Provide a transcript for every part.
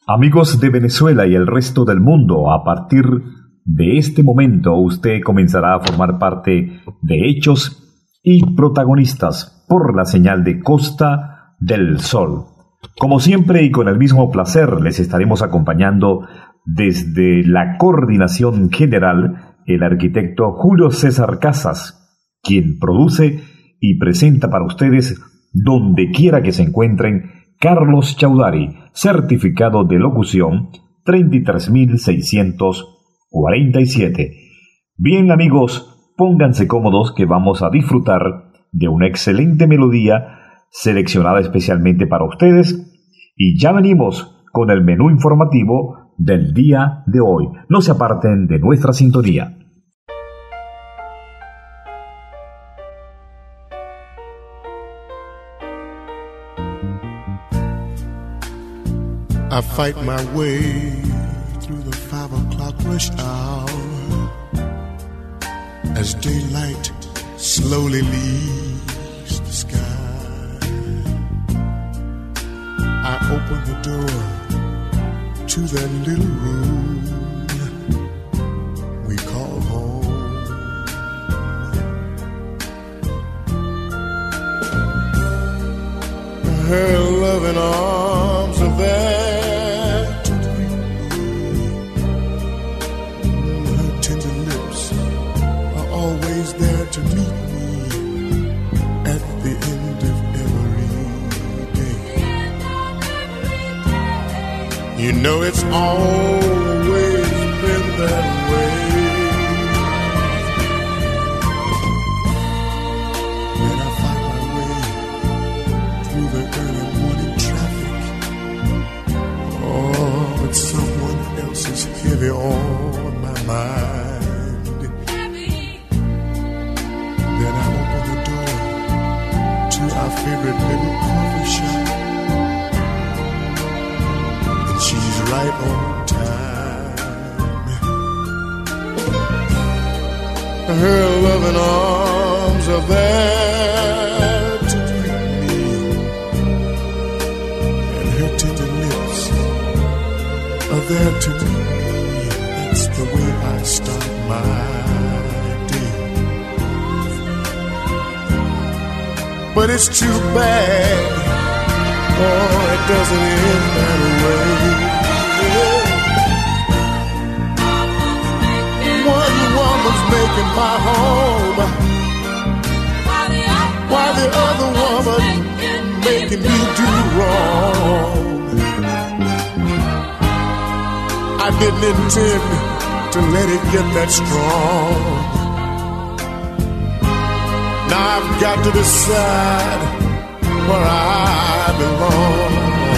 Amigos de Venezuela y el resto del mundo, a partir de este momento usted comenzará a formar parte de Hechos y Protagonistas por la señal de Costa del Sol. Como siempre y con el mismo placer les estaremos acompañando desde la coordinación general el arquitecto Julio César Casas, quien produce y presenta para ustedes donde quiera que se encuentren Carlos Chaudhary, certificado de locución 33.647. Bien amigos, pónganse cómodos que vamos a disfrutar de una excelente melodía seleccionada especialmente para ustedes y ya venimos con el menú informativo del día de hoy. No se aparten de nuestra sintonía. I fight my way through the 5 o'clock rush hour as daylight slowly leaves the sky. I open the door to that little room we call home. Her loving arms are there. To meet me at the end of every day. You know it's always been that way. When I find my way through the early morning traffic, oh, but someone else is heavy on my mind. Our favorite little coffee shop, and she's right on time. Her loving arms are there to greet me, and her tender lips are there to meet me. That's the way I start my day. But it's too bad, oh, it doesn't end that way. One woman's making my home, while the other woman making me do wrong. I didn't intend to let it get that strong. Now I've got to decide where I belong.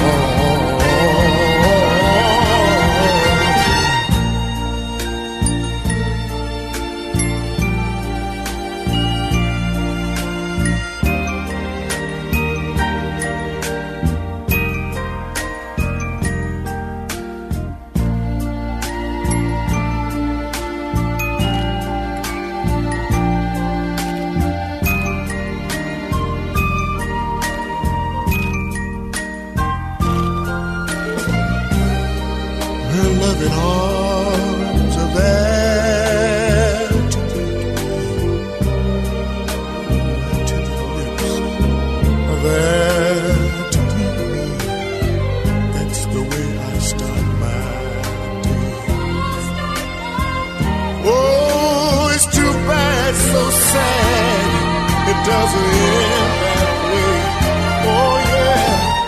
Loving arms are there to greet me. Tender lips are there to greet me. That's the way I start my day. Oh, it's too bad, so sad, it doesn't end that way. Oh yeah.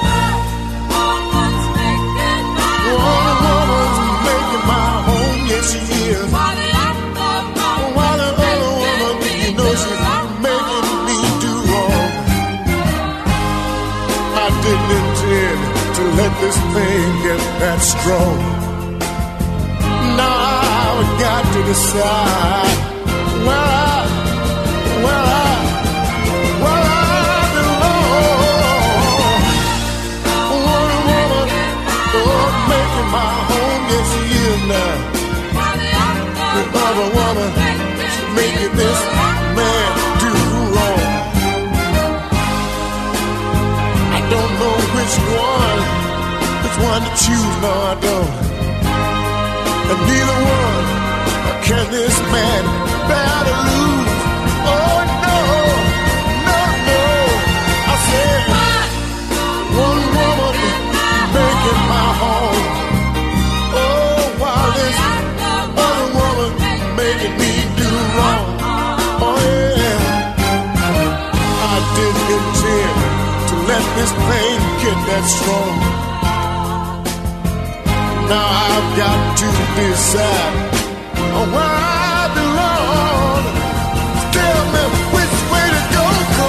She is. While the other woman, you know she's making me do wrong. I didn't intend to let this thing get that strong. Now I've got to decide where I belong. One woman, oh, making my home, yes she is now. The other woman making this man do wrong. I don't know which one to choose, no I don't. And neither one can this man bear to lose. Oh no, no, no. I said, one woman making my home. Oh, while this other woman making me do wrong. Oh yeah, I didn't intend to let this pain get that strong. Now I've got to decide where I belong. Tell me which way to go,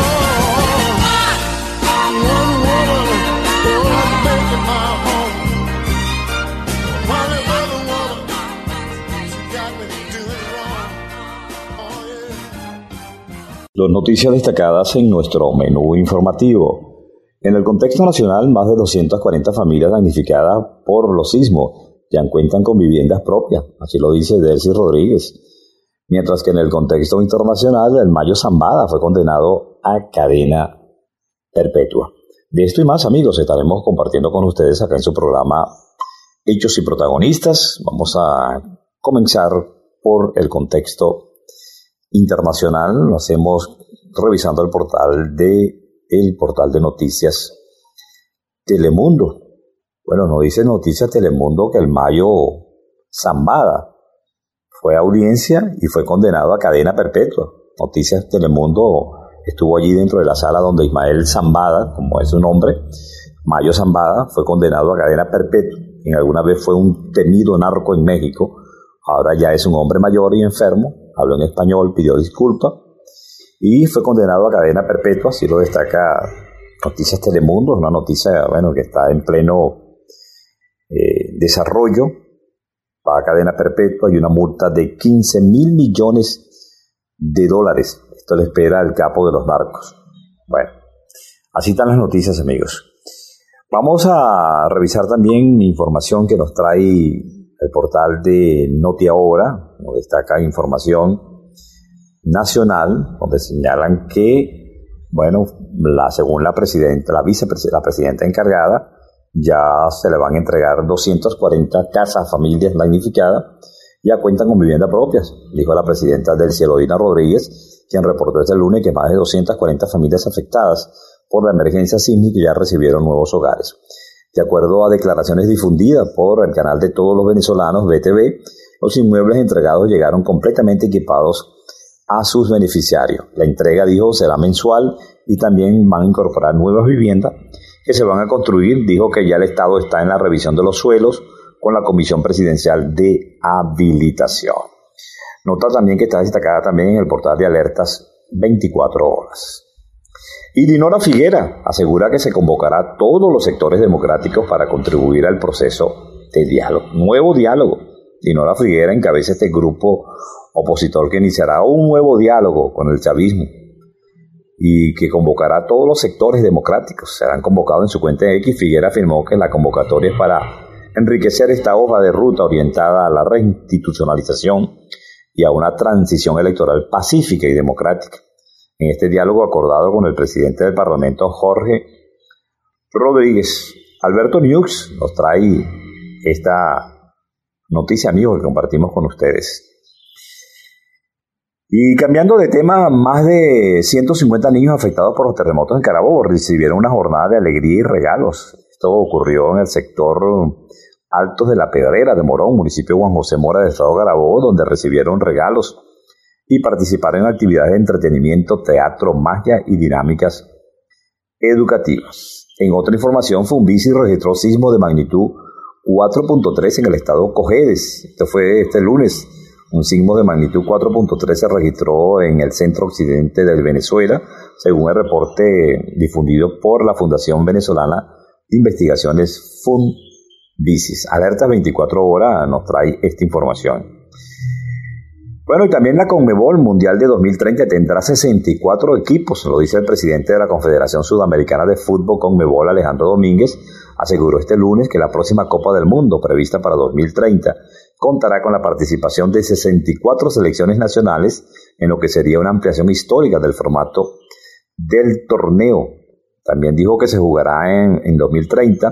'cause one woman, oh, I'm making my home. While the other woman, she got me doing wrong. Oh yeah. Las noticias destacadas en nuestro menú informativo. En el contexto nacional, más de 240 familias damnificadas por los sismos ya cuentan con viviendas propias, así lo dice Delcy Rodríguez. Mientras que en el contexto internacional, el Mayo Zambada fue condenado a cadena perpetua. De esto y más, amigos, estaremos compartiendo con ustedes acá en su programa Hechos y Protagonistas. Vamos a comenzar por el contexto internacional. Lo hacemos revisando el portal de noticias Telemundo. Bueno, nos dice Noticias Telemundo que el Mayo Zambada fue a audiencia y fue condenado a cadena perpetua. Noticias Telemundo estuvo allí dentro de la sala donde Ismael Zambada, como es su nombre, Mayo Zambada, fue condenado a cadena perpetua. En alguna vez fue un temido narco en México, ahora ya es un hombre mayor y enfermo, habló en español, pidió disculpas y fue condenado a cadena perpetua, así lo destaca Noticias Telemundo, una noticia que está en pleno desarrollo. Va a cadena perpetua y una multa de 15,000 millones de dólares. Esto le espera al capo de los narcos. Bueno, así están las noticias, amigos. Vamos a revisar también información que nos trae el portal de Notiahora, donde destaca información nacional, donde señalan que, según la presidenta encargada, ya se le van a entregar 240 casas a familias damnificadas, ya cuentan con vivienda propias, dijo la presidenta Delcy Rodríguez, quien reportó este lunes que más de 240 familias afectadas por la emergencia sísmica ya recibieron nuevos hogares. De acuerdo a declaraciones difundidas por el canal de todos los venezolanos, BTV, los inmuebles entregados llegaron completamente equipados a sus beneficiarios. La entrega, dijo, será mensual y también van a incorporar nuevas viviendas que se van a construir. Dijo que ya el Estado está en la revisión de los suelos con la Comisión Presidencial de Habilitación. Nota también que está destacada también en el portal de Alertas 24 horas. Y Dinora Figuera asegura que se convocará a todos los sectores democráticos para contribuir al proceso de diálogo. Nuevo diálogo. Dinora Figuera encabeza este grupo opositor que iniciará un nuevo diálogo con el chavismo y que convocará a todos los sectores democráticos. Serán convocados en su cuenta de X. Figuera afirmó que la convocatoria es para enriquecer esta hoja de ruta orientada a la reinstitucionalización y a una transición electoral pacífica y democrática. En este diálogo acordado con el presidente del Parlamento, Jorge Rodríguez, Alberto Nux nos trae esta noticia, amigos, que compartimos con ustedes. Y cambiando de tema, más de 150 niños afectados por los terremotos en Carabobo recibieron una jornada de alegría y regalos. Esto ocurrió en el sector Altos de la Pedrera de Morón, municipio de Juan José Mora del estado de Carabobo, donde recibieron regalos y participaron en actividades de entretenimiento, teatro, magia y dinámicas educativas. En otra información, Funvici registró sismo de magnitud 4.3 en el estado Cojedes. Esto fue este lunes. Un sismo de magnitud 4.3 se registró en el centro occidente de Venezuela, según el reporte difundido por la Fundación Venezolana de Investigaciones Funvici. Alerta 24 horas nos trae esta información. Bueno, y también la Conmebol Mundial de 2030 tendrá 64 equipos, lo dice el presidente de la Confederación Sudamericana de Fútbol Conmebol, Alejandro Domínguez. Aseguró este lunes que la próxima Copa del Mundo, prevista para 2030, contará con la participación de 64 selecciones nacionales, en lo que sería una ampliación histórica del formato del torneo. También dijo que se jugará en 2030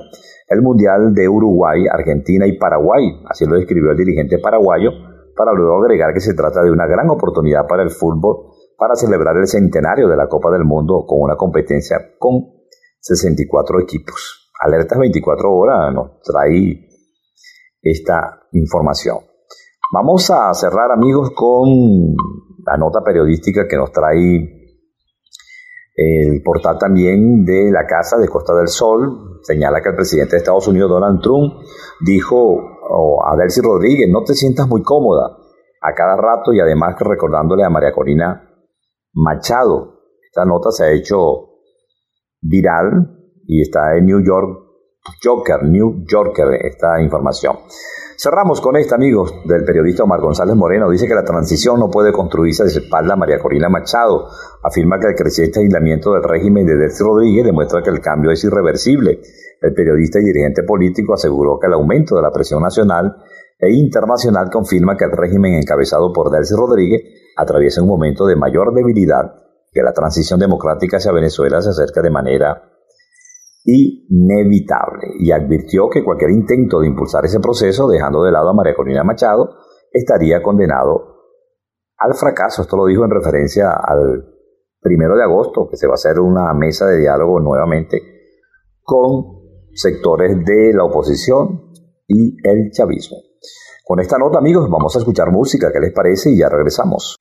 el Mundial de Uruguay, Argentina y Paraguay. Así lo describió el dirigente paraguayo, para luego agregar que se trata de una gran oportunidad para el fútbol para celebrar el centenario de la Copa del Mundo con una competencia con 64 equipos. Alertas 24 horas nos trae esta información. Vamos a cerrar, amigos, con la nota periodística que nos trae el portal también de la Casa de Costa del Sol. Señala que el presidente de Estados Unidos, Donald Trump, dijo a Delcy Rodríguez: no te sientas muy cómoda, a cada rato, y además recordándole a María Corina Machado. Esta nota se ha hecho viral y está en New Yorker, esta información. Cerramos con esta, amigos, del periodista Omar González Moreno. Dice que la transición no puede construirse de espalda a María Corina Machado. Afirma que el creciente aislamiento del régimen de Delcy Rodríguez demuestra que el cambio es irreversible. El periodista y dirigente político aseguró que el aumento de la presión nacional e internacional confirma que el régimen encabezado por Delcy Rodríguez atraviesa un momento de mayor debilidad, que la transición democrática hacia Venezuela se acerca de manera inevitable, y advirtió que cualquier intento de impulsar ese proceso, dejando de lado a María Corina Machado, estaría condenado al fracaso. Esto lo dijo en referencia al 1 de agosto, que se va a hacer una mesa de diálogo nuevamente con sectores de la oposición y el chavismo. Con esta nota, amigos, vamos a escuchar música. ¿Qué les parece? Y ya regresamos.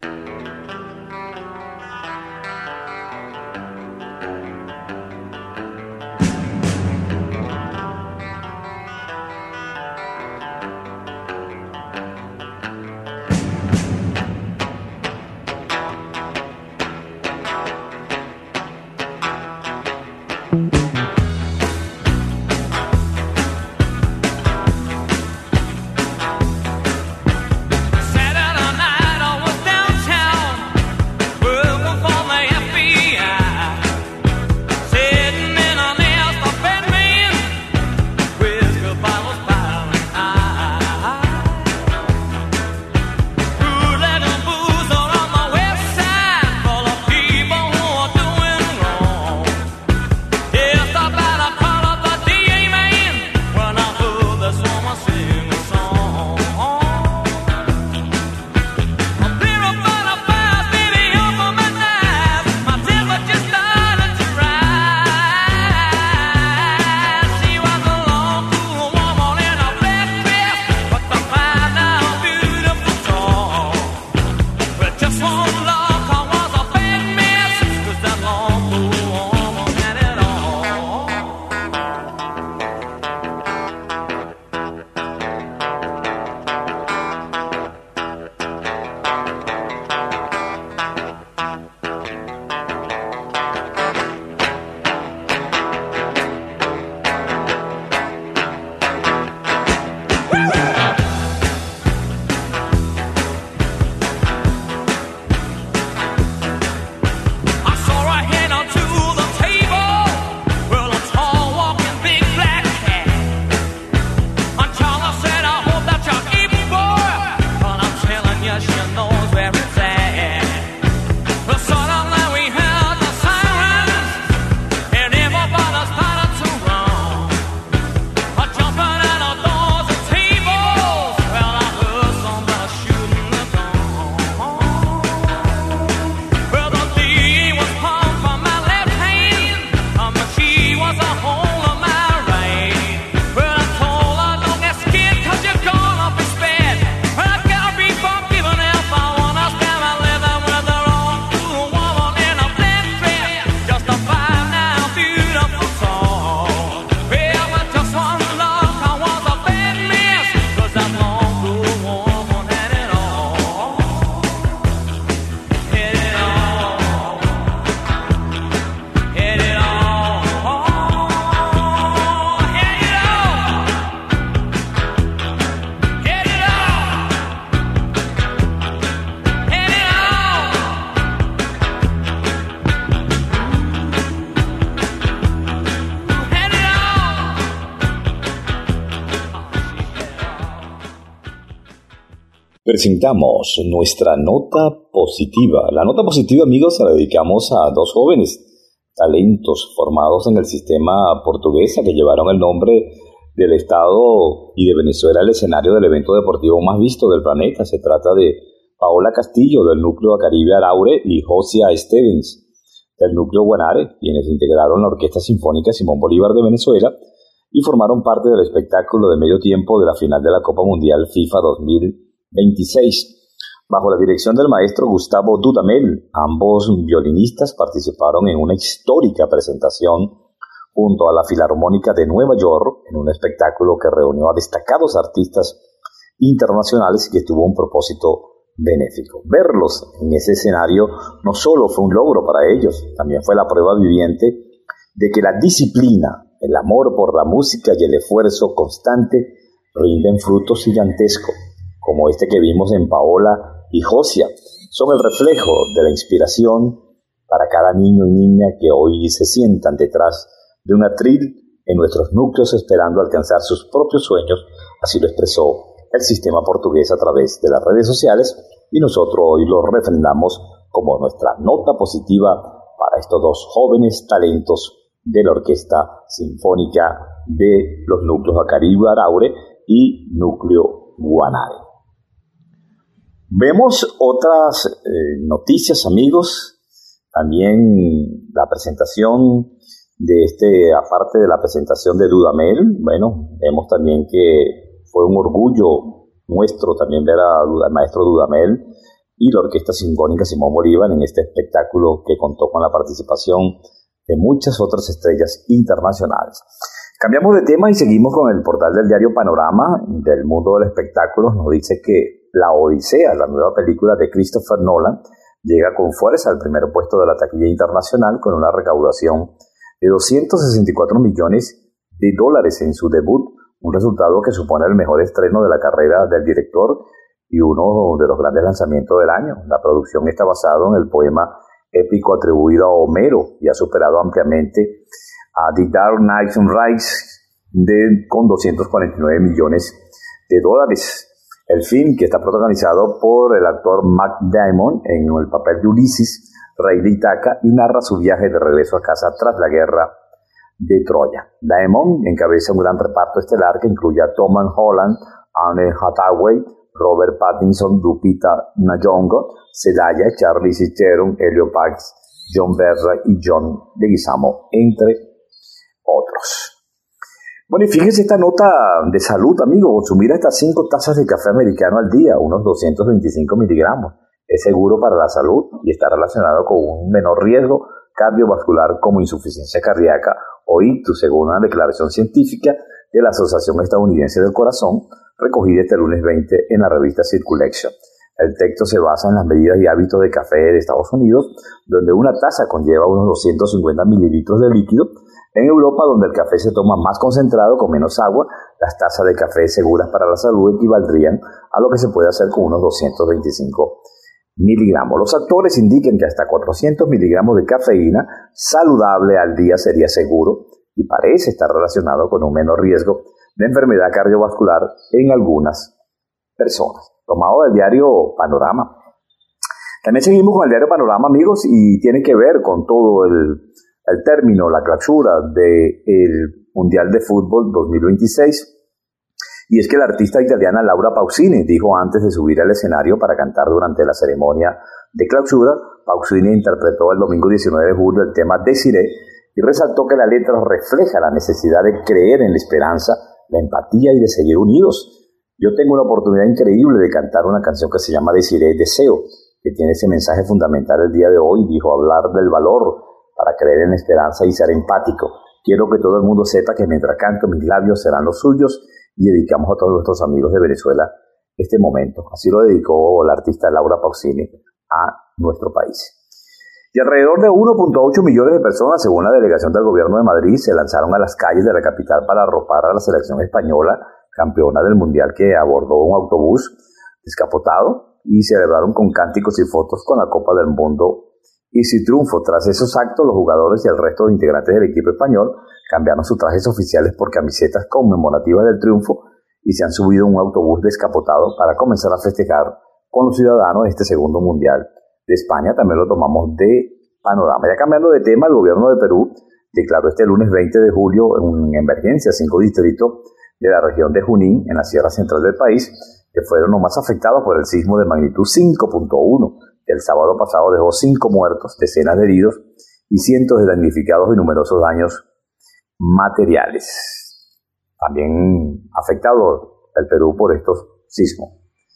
Presentamos nuestra nota positiva. La nota positiva, amigos, se la dedicamos a dos jóvenes talentos formados en el sistema portuguesa que llevaron el nombre del Estado y de Venezuela el escenario del evento deportivo más visto del planeta. Se trata de Paola Castillo, del núcleo Acaribe Araure, y Josia Stevens, del núcleo Guanare, quienes integraron la Orquesta Sinfónica Simón Bolívar de Venezuela y formaron parte del espectáculo de medio tiempo de la final de la Copa Mundial FIFA 2026. Bajo la dirección del maestro Gustavo Dudamel, ambos violinistas participaron en una histórica presentación junto a la Filarmónica de Nueva York, en un espectáculo que reunió a destacados artistas internacionales y que tuvo un propósito benéfico. Verlos en ese escenario no solo fue un logro para ellos, también fue la prueba viviente de que la disciplina, el amor por la música y el esfuerzo constante rinden frutos gigantescos, como este que vimos en Paola y Josia. Son el reflejo de la inspiración para cada niño y niña que hoy se sientan detrás de un atril en nuestros núcleos esperando alcanzar sus propios sueños. Así lo expresó el sistema portugués a través de las redes sociales, y nosotros hoy lo refrendamos como nuestra nota positiva para estos dos jóvenes talentos de la Orquesta Sinfónica de los núcleos Acaribe Araure y Núcleo Guanare. Vemos otras noticias, amigos. También la presentación de aparte de la presentación de Dudamel, bueno, vemos también que fue un orgullo nuestro también ver al maestro Dudamel y la Orquesta Sinfónica Simón Bolívar en este espectáculo que contó con la participación de muchas otras estrellas internacionales. Cambiamos de tema y seguimos con el portal del diario Panorama del mundo del espectáculo. Nos dice que La Odisea, la nueva película de Christopher Nolan, llega con fuerza al primer puesto de la taquilla internacional con una recaudación de $264 millones en su debut, un resultado que supone el mejor estreno de la carrera del director y uno de los grandes lanzamientos del año. La producción está basada en el poema épico atribuido a Homero y ha superado ampliamente a The Dark Knight Rises con $249 millones. El film, que está protagonizado por el actor Matt Damon en el papel de Ulises, rey de Ítaca, y narra su viaje de regreso a casa tras la guerra de Troya. Damon encabeza un gran reparto estelar que incluye a Tom Holland, Anne Hathaway, Robert Pattinson, Lupita Nyong'o, Zendaya, Charlize Theron, Elio Parks, John Berra y John Leguizamo, entre otros. Bueno, y fíjense esta nota de salud, amigos. Consumir hasta 5 tazas de café americano al día, unos 225 miligramos, es seguro para la salud y está relacionado con un menor riesgo cardiovascular como insuficiencia cardíaca o ictus, según una declaración científica de la Asociación Estadounidense del Corazón, recogida este lunes 20 en la revista Circulation. El texto se basa en las medidas y hábitos de café de Estados Unidos, donde una taza conlleva unos 250 mililitros de líquido. En Europa, donde el café se toma más concentrado, con menos agua, las tazas de café seguras para la salud equivaldrían a lo que se puede hacer con unos 225 miligramos. Los autores indican que hasta 400 miligramos de cafeína saludable al día sería seguro y parece estar relacionado con un menor riesgo de enfermedad cardiovascular en algunas personas. Tomado del diario Panorama. También seguimos con el diario Panorama, amigos, y tiene que ver con todo el término, la clausura del Mundial de Fútbol 2026. Y es que la artista italiana Laura Pausini dijo antes de subir al escenario para cantar durante la ceremonia de clausura. Pausini interpretó el domingo 19 de julio el tema Desiree y resaltó que la letra refleja la necesidad de creer en la esperanza, la empatía y de seguir unidos. Yo tengo una oportunidad increíble de cantar una canción que se llama Desiree, Deseo, que tiene ese mensaje fundamental el día de hoy. Dijo hablar del valor para creer en la esperanza y ser empático. Quiero que todo el mundo sepa que mientras canto mis labios serán los suyos y dedicamos a todos nuestros amigos de Venezuela este momento. Así lo dedicó la artista Laura Pausini a nuestro país. Y alrededor de 1.8 millones de personas, según la delegación del gobierno de Madrid, se lanzaron a las calles de la capital para arropar a la selección española, campeona del Mundial, que abordó un autobús descapotado y celebraron con cánticos y fotos con la Copa del Mundo y su triunfo. Tras esos actos, los jugadores y el resto de integrantes del equipo español cambiaron sus trajes oficiales por camisetas conmemorativas del triunfo y se han subido a un autobús descapotado para comenzar a festejar con los ciudadanos este segundo Mundial de España. También lo tomamos de Panorama. Ya cambiando de tema, el gobierno de Perú declaró este lunes 20 de julio en emergencia 5 distritos de la región de Junín, en la sierra central del país, que fueron los más afectados por el sismo de magnitud 5.1, que el sábado pasado dejó 5 muertos, decenas de heridos y cientos de damnificados y numerosos daños materiales. También afectado el Perú por estos sismos.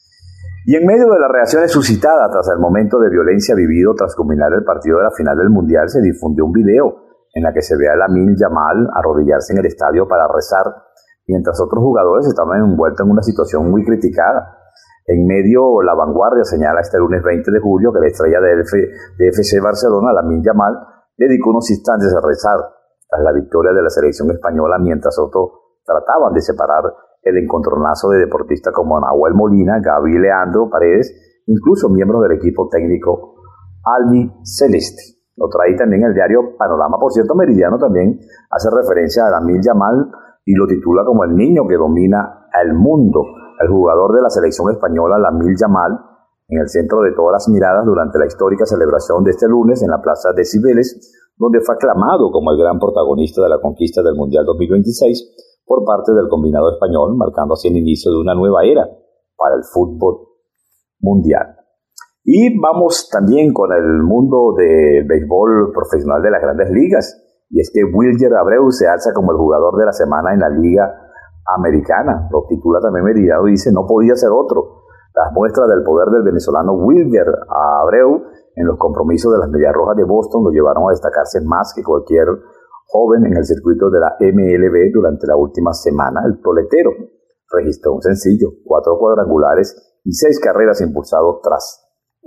Y en medio de las reacciones suscitadas tras el momento de violencia vivido tras culminar el partido de la final del Mundial, se difundió un video en la que se ve a Lamine Yamal arrodillarse en el estadio para rezar, mientras otros jugadores estaban envueltos en una situación muy criticada. En medio, La Vanguardia señala este lunes 20 de julio que la estrella de FC Barcelona, Lamine Yamal, dedicó unos instantes a rezar tras la victoria de la selección española, mientras otros trataban de separar el encontronazo de deportistas como Nahuel Molina, Gaby Leandro Paredes, incluso miembros del equipo técnico albiceleste. Lo trae también el diario Panorama. Por cierto, Meridiano también hace referencia a Lamine Yamal y lo titula como el niño que domina el mundo. El jugador de la selección española, Lamine Yamal, en el centro de todas las miradas durante la histórica celebración de este lunes en la Plaza de Cibeles, donde fue aclamado como el gran protagonista de la conquista del Mundial 2026 por parte del combinado español, marcando así el inicio de una nueva era para el fútbol mundial. Y vamos también con el mundo del béisbol profesional de las Grandes Ligas, y es que Wilyer Abreu se alza como el jugador de la semana en la Liga Americana. Lo titula también Meridiano y dice: no podía ser otro. Las muestras del poder del venezolano Wilyer Abreu en los compromisos de las Medias Rojas de Boston lo llevaron a destacarse más que cualquier joven en el circuito de la MLB durante la última semana. El toletero registró un sencillo, 4 cuadrangulares y 6 carreras impulsados tras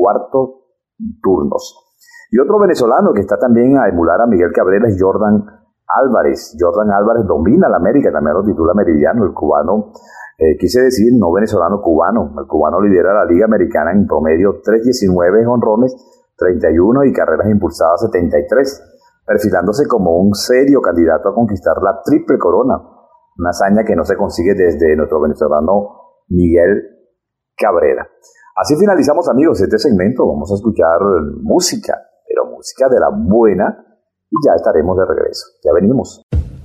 4 turnos. Y otro venezolano que está también a emular a Miguel Cabrera es Jordan Álvarez. Jordan Álvarez domina la América, también lo titula Meridiano. El cubano, quise decir no venezolano, cubano. El cubano lidera la Liga Americana en promedio 3.19 jonrones, 31 y carreras impulsadas 73, perfilándose como un serio candidato a conquistar la triple corona, una hazaña que no se consigue desde nuestro venezolano Miguel Cabrera. Así finalizamos, amigos, este segmento. Vamos a escuchar música, pero música de la buena, y ya estaremos de regreso. Ya venimos.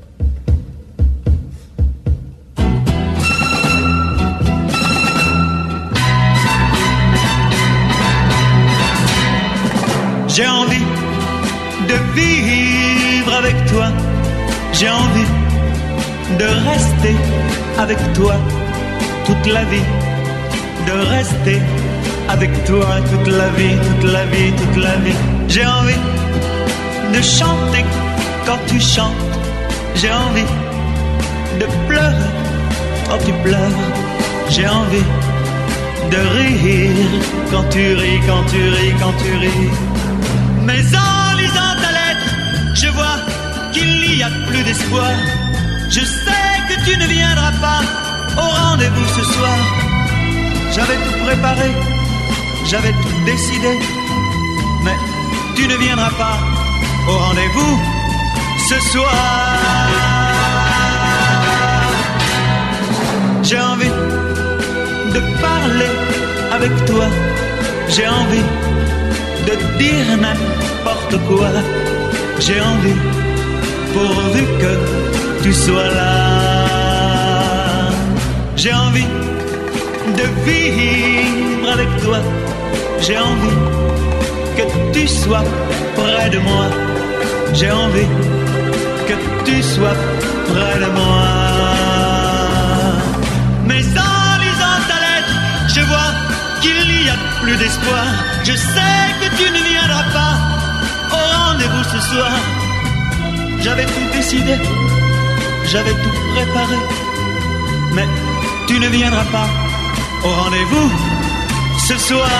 J'ai envie de vivre avec toi, j'ai envie de rester avec toi toute la vie, de rester avec toi toute la vie, toute la vie, toute la vie. J'ai envie de chanter quand tu chantes, j'ai envie de pleurer quand tu pleures, j'ai envie de rire quand tu ris, quand tu ris, quand tu ris. Mais en lisant ta lettre, je vois qu'il n'y a plus d'espoir. Je sais que tu ne viendras pas au rendez-vous ce soir. J'avais tout préparé, j'avais tout décidé, mais tu ne viendras pas au rendez-vous ce soir. J'ai envie de parler avec toi, j'ai envie de dire n'importe quoi, j'ai envie, pourvu que tu sois là. J'ai envie de vivre avec toi, j'ai envie que tu sois près de moi, j'ai envie que tu sois près de moi. Mais en lisant ta lettre, je vois qu'il n'y a plus d'espoir. Je sais que tu ne viendras pas au rendez-vous ce soir. J'avais tout décidé, j'avais tout préparé, mais tu ne viendras pas au rendez-vous ce soir.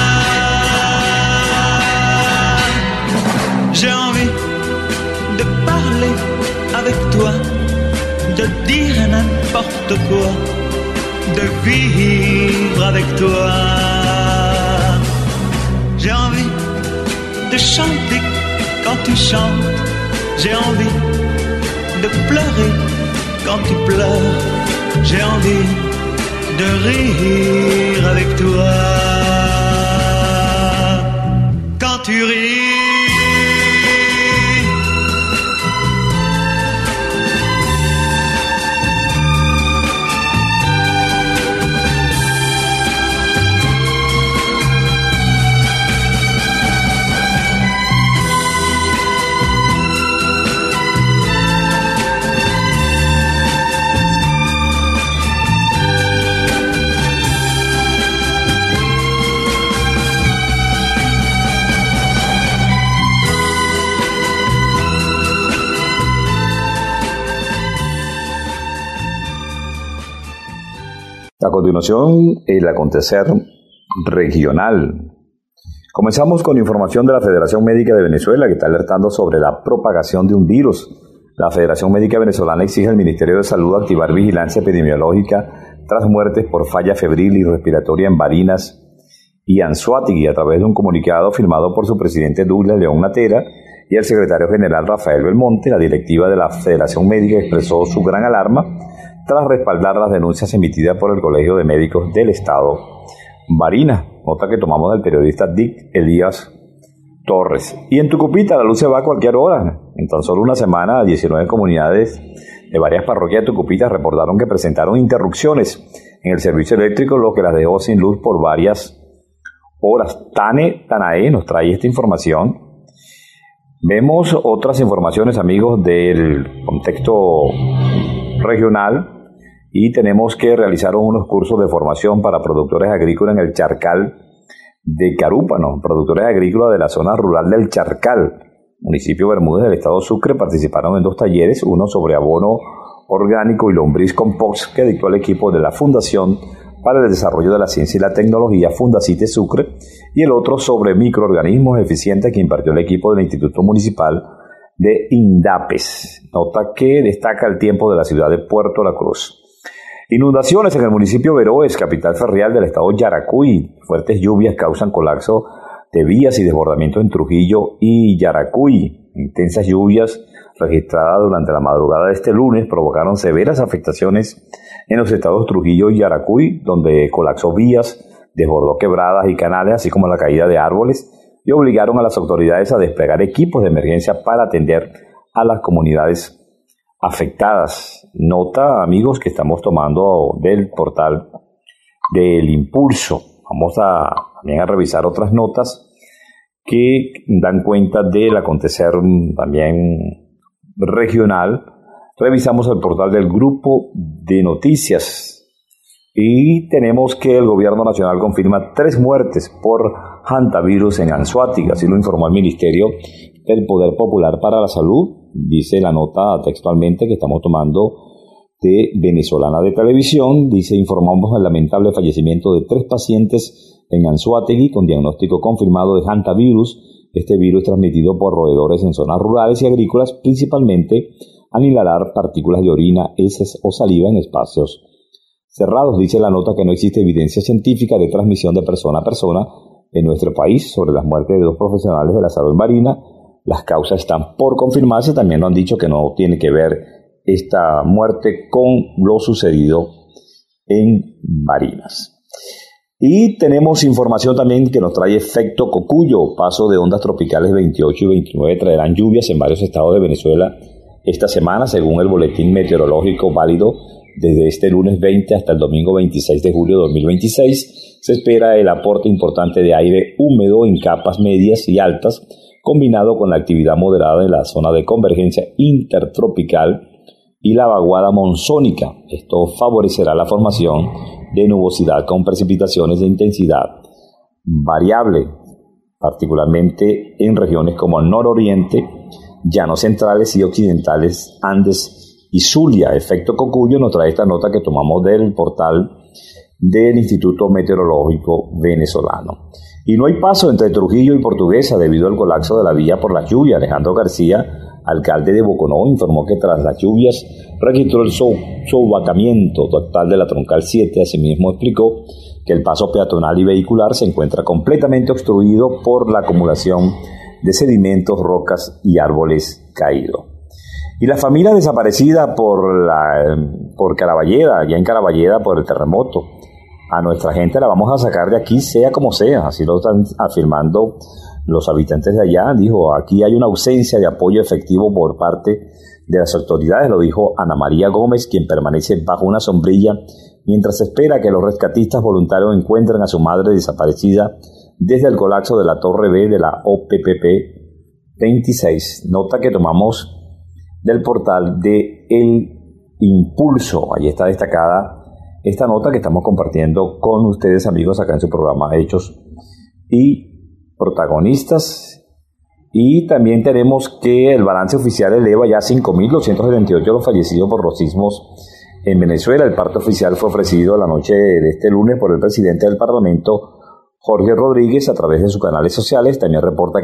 J'ai envie de parler avec toi, de dire n'importe quoi, de vivre avec toi. J'ai envie de chanter quand tu chantes, j'ai envie de pleurer quand tu pleures, j'ai envie de rire avec toi quand tu ris. A continuación, el acontecer regional. Comenzamos con información de la Federación Médica de Venezuela, que está alertando sobre la propagación de un virus. La Federación Médica Venezolana exige al Ministerio de Salud activar vigilancia epidemiológica tras muertes por falla febril y respiratoria en Barinas y Anzoátegui, a través de un comunicado firmado por su presidente Douglas León Natera y el secretario general Rafael Belmonte. La directiva de la Federación Médica expresó su gran alarma tras respaldar las denuncias emitidas por el Colegio de Médicos del Estado Barinas, nota que tomamos del periodista Dick Elías Torres. Y en Tucupita la luz se va a cualquier hora. En tan solo una semana, 19 comunidades de varias parroquias de Tucupita reportaron que presentaron interrupciones en el servicio eléctrico, lo que las dejó sin luz por varias horas. Tanae nos trae esta información. Vemos otras informaciones, amigos, del contexto regional. Y tenemos que realizar unos cursos de formación para productores agrícolas en el Charcal de Carúpano. Productores agrícolas de la zona rural del Charcal, municipio Bermúdez del estado Sucre, participaron en 2 talleres, uno sobre abono orgánico y lombriz compost que dictó el equipo de la Fundación para el Desarrollo de la Ciencia y la Tecnología, Fundacite Sucre, y el otro sobre microorganismos eficientes que impartió el equipo del Instituto Municipal de INDAPES. Nota que destaca el tiempo de la ciudad de Puerto La Cruz. Inundaciones en el municipio Veroes, capital ferial del estado Yaracuy. Fuertes lluvias causan colapso de vías y desbordamiento en Trujillo y Yaracuy. Intensas lluvias registradas durante la madrugada de este lunes provocaron severas afectaciones en los estados Trujillo y Yaracuy, donde colapsó vías, desbordó quebradas y canales, así como la caída de árboles, y obligaron a las autoridades a desplegar equipos de emergencia para atender a las comunidades afectadas. Nota, amigos, que estamos tomando del portal del Impulso. Vamos también a revisar otras notas que dan cuenta del acontecer también regional. Revisamos el portal del Grupo de Noticias y tenemos que el gobierno nacional confirma 3 muertes por hantavirus en Anzoátegui, así lo informó el Ministerio del Poder Popular para la Salud. Dice la nota textualmente que estamos tomando de Venezolana de Televisión. Dice: informamos el lamentable fallecimiento de 3 pacientes en Anzoátegui con diagnóstico confirmado de hantavirus. Este virus transmitido por roedores en zonas rurales y agrícolas, principalmente al inhalar partículas de orina, heces o saliva en espacios cerrados. Dice la nota que no existe evidencia científica de transmisión de persona a persona en nuestro país sobre las muertes de 2 profesionales de la salud marina. Las causas están por confirmarse. También nos han dicho que no tiene que ver esta muerte con lo sucedido en Barinas. Y tenemos información también que nos trae efecto Cocuyo. Paso de ondas tropicales 28 y 29 traerán lluvias en varios estados de Venezuela esta semana, según el boletín meteorológico válido desde este lunes 20 hasta el domingo 26 de julio de 2026. Se espera el aporte importante de aire húmedo en capas medias y altas, combinado con la actividad moderada en la zona de convergencia intertropical y la vaguada monzónica. Esto favorecerá la formación de nubosidad con precipitaciones de intensidad variable, particularmente en regiones como el nororiente, llanos centrales y occidentales, Andes y Zulia. Efecto Cocuyo nos trae esta nota que tomamos del portal del Instituto Meteorológico Venezolano. Y no hay paso entre Trujillo y Portuguesa debido al colapso de la vía por la lluvia. Alejandro García, alcalde de Boconó, informó que tras las lluvias registró el sobacamiento total de la troncal 7. Asimismo explicó que el paso peatonal y vehicular se encuentra completamente obstruido por la acumulación de sedimentos, rocas y árboles caídos. Y la familia desaparecida por Caraballeda, ya en Caraballeda por el terremoto. A nuestra gente la vamos a sacar de aquí sea como sea, así lo están afirmando los habitantes de allá. Dijo: aquí hay una ausencia de apoyo efectivo por parte de las autoridades, lo dijo Ana María Gómez, quien permanece bajo una sombrilla mientras espera que los rescatistas voluntarios encuentren a su madre desaparecida desde el colapso de la Torre B de la OPPP 26. Nota que tomamos del portal de El Impulso. Allí está destacada esta nota que estamos compartiendo con ustedes, amigos, acá en su programa Hechos y Protagonistas. Y también tenemos que el balance oficial eleva ya 5.278 los fallecidos por los sismos En Venezuela, el parte oficial fue ofrecido la noche de este lunes por el presidente del Parlamento, Jorge Rodríguez, a través de sus canales sociales. También reporta que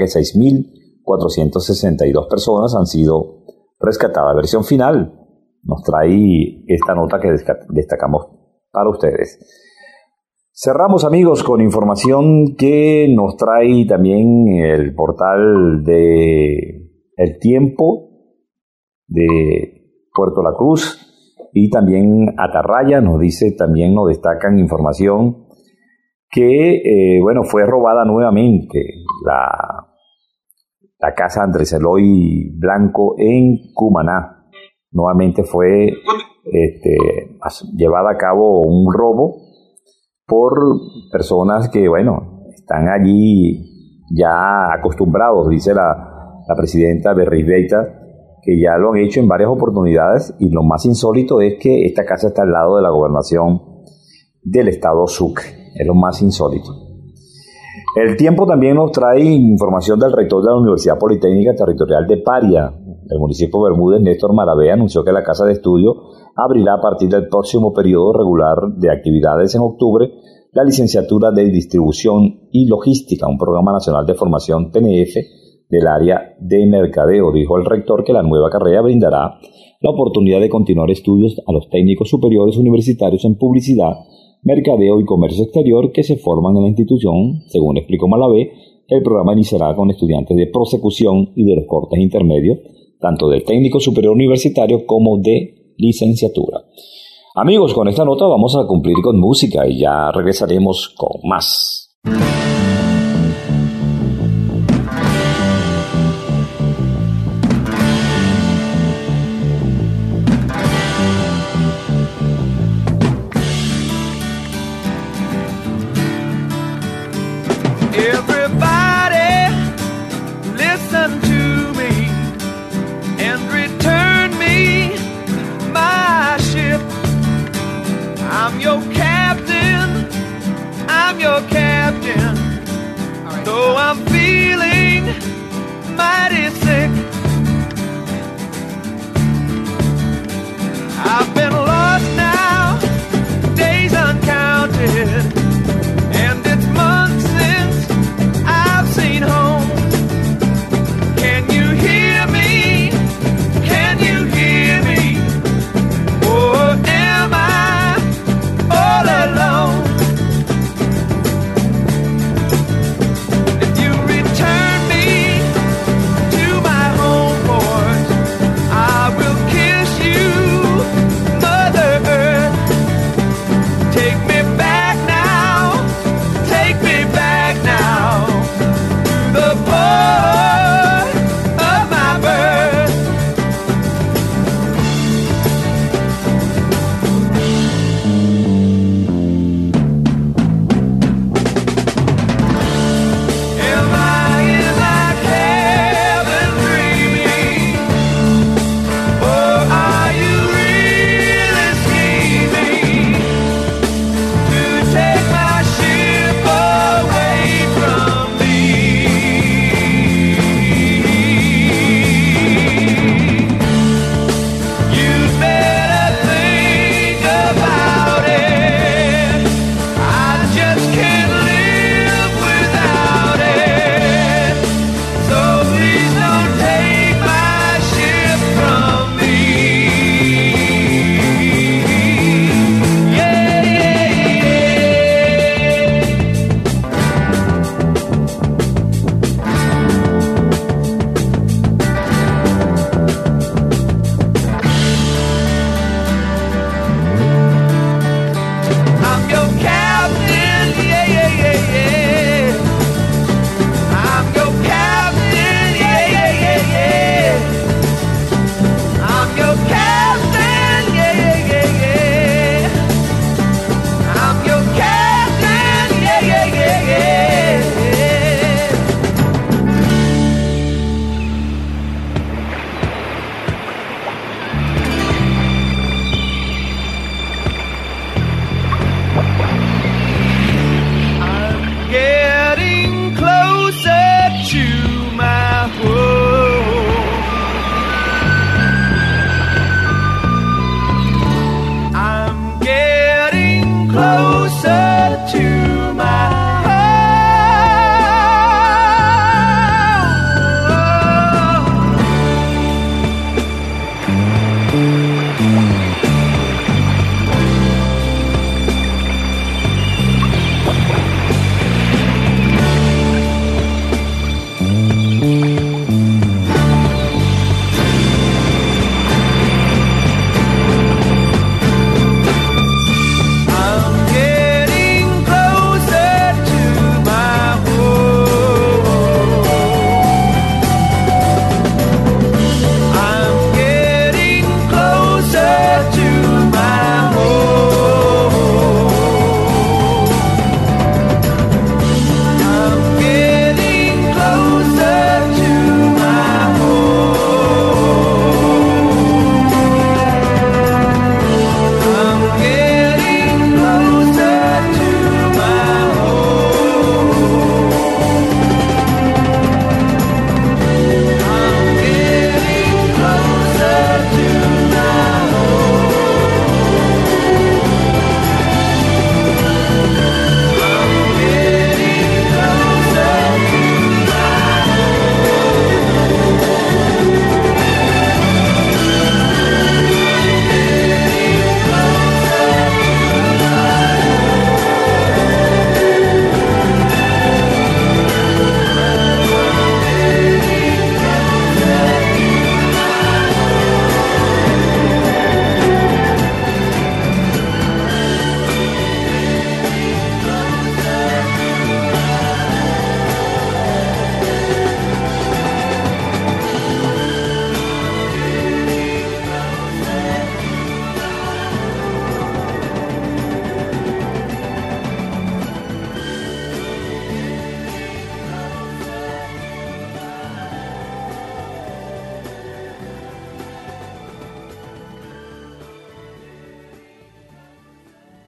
6.462 personas han sido rescatadas. Versión final nos trae esta nota que destacamos para ustedes. Cerramos, amigos, con información que nos trae también el portal de El Tiempo de Puerto La Cruz. Y también Atarraya nos destacan información que, fue robada nuevamente la casa Andrés Eloy Blanco en Cumaná. Nuevamente fue llevada a cabo un robo por personas que, están allí ya acostumbrados, dice la presidenta Berribeita, que ya lo han hecho en varias oportunidades, y lo más insólito es que esta casa está al lado de la gobernación del estado Sucre. Es lo más insólito. El Tiempo también nos trae información del rector de la Universidad Politécnica Territorial de Paria, del municipio de Bermúdez, Néstor Maravea, anunció que la casa de estudio abrirá a partir del próximo periodo regular de actividades en octubre la licenciatura de Distribución y Logística, un programa nacional de formación PNF del área de mercadeo. Dijo el rector que la nueva carrera brindará la oportunidad de continuar estudios a los técnicos superiores universitarios en publicidad, mercadeo y comercio exterior que se forman en la institución. Según explicó Malavé, el programa iniciará con estudiantes de prosecución y de los cortes intermedios, tanto del técnico superior universitario como de licenciatura. Amigos, con esta nota vamos a cumplir con música y ya regresaremos con más.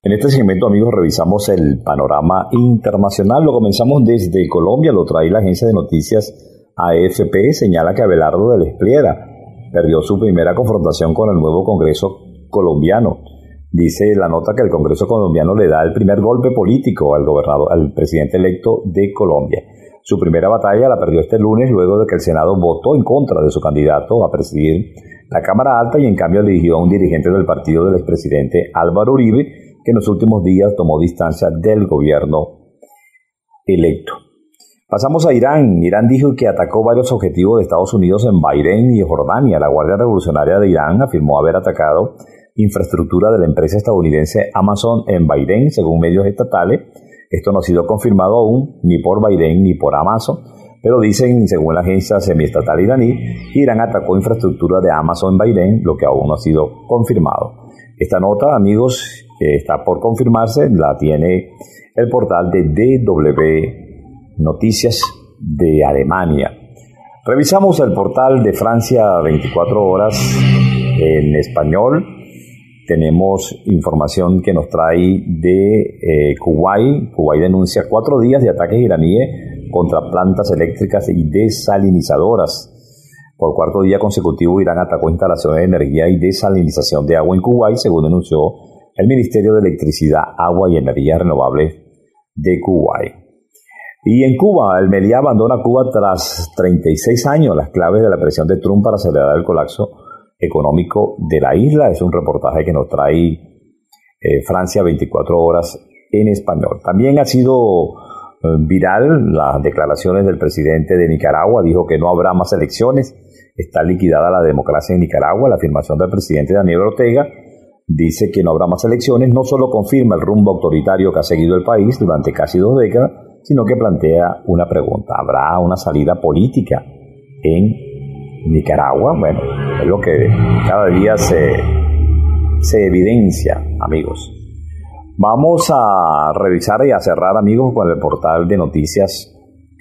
En este segmento, amigos, revisamos el panorama internacional. Lo comenzamos desde Colombia, lo trae la agencia de noticias AFP, señala que Abelardo del Espriella perdió su primera confrontación con el nuevo Congreso colombiano. Dice la nota que el Congreso colombiano le da el primer golpe político al presidente electo de Colombia. Su primera batalla la perdió este lunes luego de que el Senado votó en contra de su candidato a presidir la Cámara Alta y en cambio eligió a un dirigente del partido del expresidente Álvaro Uribe, que en los últimos días tomó distancia del gobierno electo. Pasamos a Irán. Irán dijo que atacó varios objetivos de Estados Unidos en Bahrein y Jordania. La Guardia Revolucionaria de Irán afirmó haber atacado infraestructura de la empresa estadounidense Amazon en Bahrein, según medios estatales. Esto no ha sido confirmado aún, ni por Bahrein ni por Amazon, pero dicen, según la agencia semiestatal iraní, que Irán atacó infraestructura de Amazon en Bahrein, lo que aún no ha sido confirmado. Esta nota, amigos, que está por confirmarse, la tiene el portal de DW Noticias de Alemania. Revisamos el portal de Francia 24 horas en español. Tenemos información que nos trae de Kuwait. Kuwait denuncia 4 días de ataques iraníes contra plantas eléctricas y desalinizadoras. Por 4 día consecutivo, Irán atacó instalaciones de energía y desalinización de agua en Kuwait, según denunció el Ministerio de Electricidad, Agua y Energías Renovables de Kuwait. Y en Cuba, el Meliá abandona Cuba tras 36 años. Las claves de la presión de Trump para acelerar el colapso económico de la isla. Es un reportaje que nos trae Francia 24 horas en español. También ha sido viral las declaraciones del presidente de Nicaragua. Dijo que no habrá más elecciones. Está liquidada la democracia en Nicaragua. La afirmación del presidente Daniel Ortega dice que no habrá más elecciones. No solo confirma el rumbo autoritario que ha seguido el país durante casi 2 décadas, sino que plantea una pregunta: ¿habrá una salida política en Nicaragua? Bueno, es lo que cada día se evidencia, amigos. Vamos a revisar y a cerrar, amigos, con el portal de noticias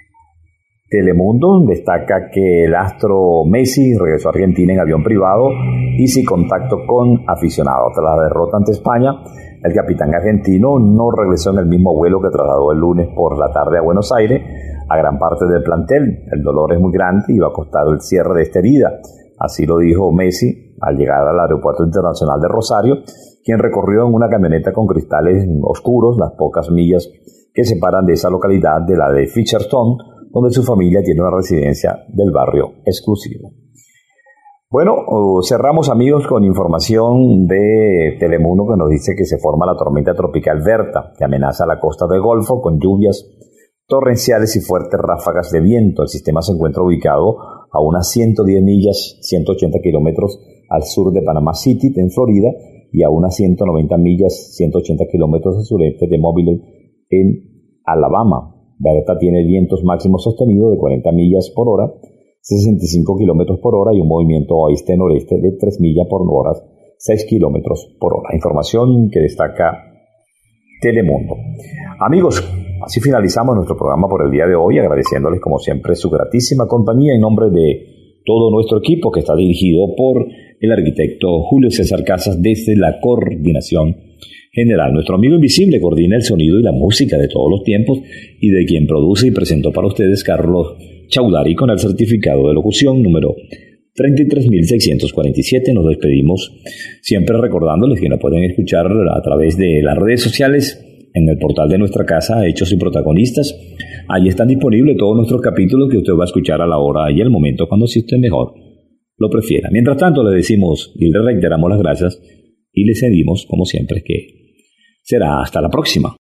Telemundo. Destaca que el astro Messi regresó a Argentina en avión privado y sin contacto con aficionados. Tras la derrota ante España, el capitán argentino no regresó en el mismo vuelo que trasladó el lunes por la tarde a Buenos Aires a gran parte del plantel. El dolor es muy grande y va a costar el cierre de esta herida. Así lo dijo Messi al llegar al Aeropuerto Internacional de Rosario, quien recorrió en una camioneta con cristales oscuros las pocas millas que separan de esa localidad de la de Fischerton, donde su familia tiene una residencia del barrio exclusivo. Bueno, cerramos, amigos, con información de Telemundo que nos dice que se forma la tormenta tropical Berta, que amenaza la costa del Golfo con lluvias torrenciales y fuertes ráfagas de viento. El sistema se encuentra ubicado a unas 110 millas, 180 kilómetros al sur de Panama City, en Florida, y a unas 190 millas, 180 kilómetros al sureste de Mobile, en Alabama. Berta tiene vientos máximos sostenidos de 40 millas por hora, 65 kilómetros por hora y un movimiento oeste-noreste de 3 millas por hora, 6 kilómetros por hora. Información que destaca Telemundo. Amigos, así finalizamos nuestro programa por el día de hoy, agradeciéndoles como siempre su gratísima compañía en nombre de todo nuestro equipo que está dirigido por el arquitecto Julio César Casas desde la coordinación general. Nuestro amigo invisible coordina el sonido y la música de todos los tiempos y de quien produce y presentó para ustedes Carlos Chaudari con el certificado de locución número 33.647. Nos despedimos siempre recordándoles que nos pueden escuchar a través de las redes sociales en el portal de nuestra casa, Hechos y Protagonistas. Allí están disponibles todos nuestros capítulos que usted va a escuchar a la hora y el momento cuando si usted mejor lo prefiera. Mientras tanto, le decimos y le reiteramos las gracias y le pedimos, como siempre, que será hasta la próxima.